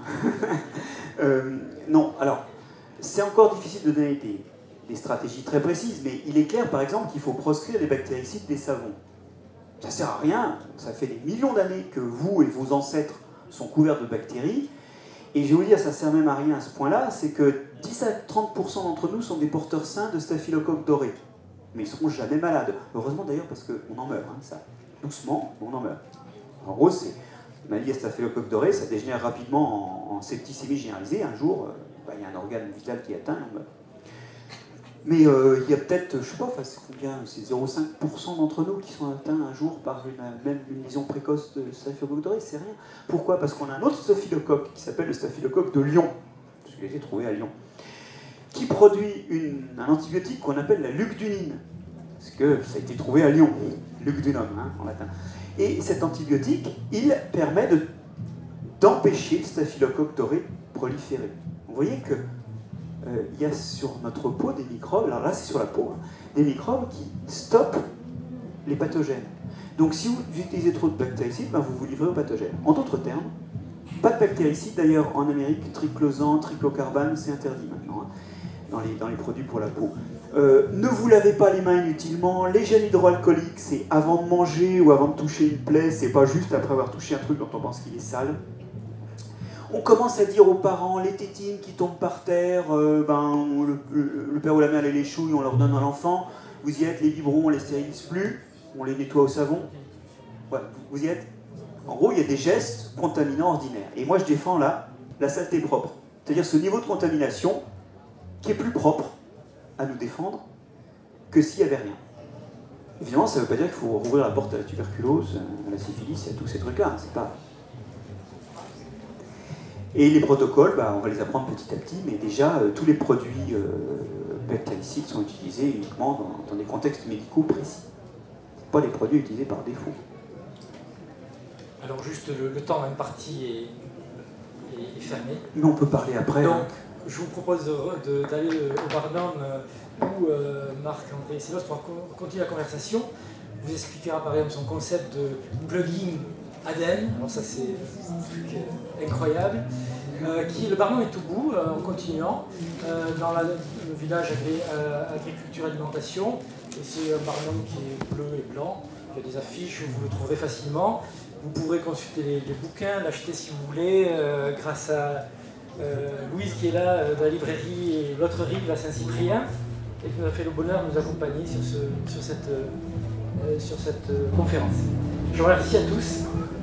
Non, alors, c'est encore difficile de donner des stratégies très précises, mais il est clair, par exemple, qu'il faut proscrire les bactéricides des savons. Ça sert à rien, ça fait des millions d'années que vous et vos ancêtres sont couverts de bactéries, et je vais vous dire, ça sert même à rien à ce point-là, c'est que 10 à 30% d'entre nous sont des porteurs sains de staphylocoque doré. Mais ils ne seront jamais malades. Heureusement d'ailleurs, parce qu'on en meurt, hein, ça. Doucement, on en meurt. En gros, c'est maladie à staphylocoque doré, ça dégénère rapidement en septicémie généralisée. Un jour, il y a un organe vital qui est atteint, on meurt. Mais il y a peut-être, je sais pas, c'est combien, c'est 0,5% d'entre nous qui sont atteints un jour par une lésion précoce de staphylocoque doré, c'est rien. Pourquoi ? Parce qu'on a un autre staphylocoque qui s'appelle le staphylocoque de Lyon, parce qu'il a été trouvé à Lyon, qui produit un antibiotique qu'on appelle la lugdunine, parce que ça a été trouvé à Lyon, lugdunum hein, en latin. Et cet antibiotique, il permet d'empêcher le staphylocoque doré proliférer. Vous voyez que il y a sur notre peau des microbes, alors là c'est sur la peau, hein, des microbes qui stoppent les pathogènes. Donc si vous utilisez trop de bactéricides, ben, vous vous livrez aux pathogènes. En d'autres termes, pas de bactéricides, d'ailleurs en Amérique, triclosan, triclocarbane, c'est interdit maintenant, hein, dans les produits pour la peau. Ne vous lavez pas les mains inutilement, les gels hydroalcooliques, c'est avant de manger ou avant de toucher une plaie, c'est pas juste après avoir touché un truc dont on pense qu'il est sale. On commence à dire aux parents, les tétines qui tombent par terre, le père ou la mère les chouille, on leur donne à l'enfant. Vous y êtes, les biberons, on les stérilise plus, on les nettoie au savon. Ouais, vous y êtes. En gros, il y a des gestes contaminants ordinaires. Et moi, je défends là la saleté propre. C'est-à-dire ce niveau de contamination qui est plus propre à nous défendre que s'il n'y avait rien. Évidemment, ça ne veut pas dire qu'il faut rouvrir la porte à la tuberculose, à la syphilis et à tous ces trucs-là. C'est pas... Et les protocoles, on va les apprendre petit à petit, mais déjà, tous les produits bactéricides sont utilisés uniquement dans des contextes médicaux précis. Ce pas des produits utilisés par défaut. Alors juste, le temps imparti est fermé. Mais on peut parler après. Donc, je vous propose d'aller au Barnum où Marc-André Sellos pourra continuer la conversation. Vous expliquera par exemple son concept de plugin ADN. Alors ça c'est un truc incroyable. Le Barnum est au bout, en continuant, dans le village agriculture alimentation. Et c'est un Barnum qui est bleu et blanc. Il y a des affiches, vous le trouverez facilement. Vous pourrez consulter les bouquins, l'acheter si vous voulez, grâce à Louise qui est là de la librairie et l'autre rive à Saint-Cyprien et qui nous a fait le bonheur de nous accompagner sur cette conférence. Je vous remercie à tous.